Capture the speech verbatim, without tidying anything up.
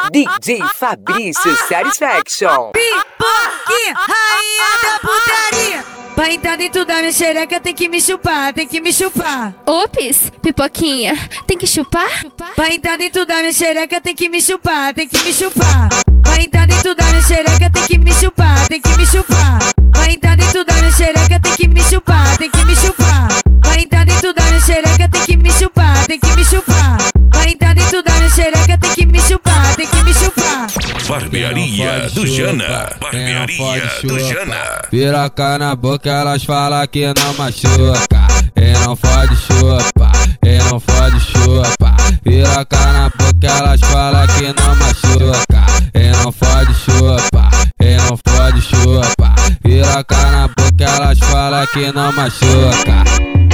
D J Fabrício Satisfaction. Pipoquinha, rainha da putaria. Pra entrar dentro da minha xereca tem que me chupar, tem que me chupar. Ops, pipoquinha, tem que chupar? Pra entrar dentro da minha xereca tem que me chupar, tem que me chupar. Pra entrar dentro da minha xereca tem que me chupar, tem que me chupar. Pra entrar dentro da minha xereca tem que me chupar, tem que me chupar. Pra entrar dentro da minha xereca tem que me chupar, tem que me chupar. Pra entrar dentro da minha xereca tem que me chupar, tem que me chupar. Barbearia do Jana, Barbearia do Jana. Piroca na boca, elas falam que não machuca. E não fode chupa, e não fode chupa. Piroca na boca, elas falam que não machuca. E não fode chupa, e não fode chupa. Piroca na boca, elas falam que não machuca.